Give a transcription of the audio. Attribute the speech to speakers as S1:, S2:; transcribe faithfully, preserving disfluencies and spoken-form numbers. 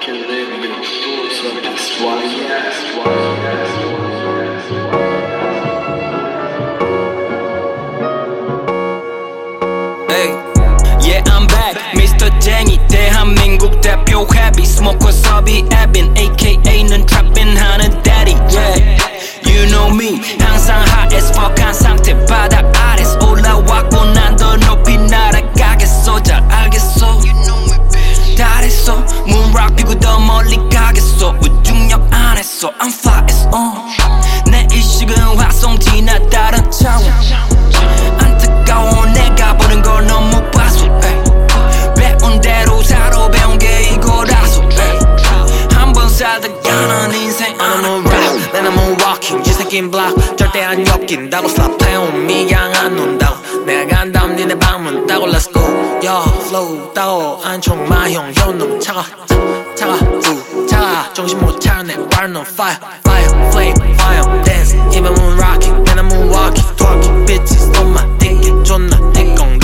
S1: can live in the rules of this one, yes, one, yes, one, yes.
S2: Hey, yeah, I'm back, 미스터 쟁이 대한민국 대표 heavy smoker 섭이 에빈 에이케이에이는 trapping 하는 daddy, yeah. You know me, 항상 hot as fuck 한 상태 바닥 아래서 올라왔고 난 더 높이 날아가겠어. 잘 알겠어. You know me, bitch. 잘했어. moonrock 피고 더 멀리 가겠어. 무중력 안에서 I'm fly as on. 내 의식은 화성 지나 다른 차원. 안타까워 내가 보는 걸 너무 봐서 배운 대로 살아 배운 게 이거라서 한번 살다가 난 인생 I'm a rap 난 I'm a walking 지새낀 block 절대 안 엮인다고 stop playing with me 그냥 안 논다고 내가 간다면 니네 방문 따고 let's go yo flow 따고 안총 마형 요놈 차가 차가 우 차가 정신 못 차려 내 warn on fire fire flame fire dance even moon rocking 난 I'm moon walking talking bitches on my dick 존나 띠꽁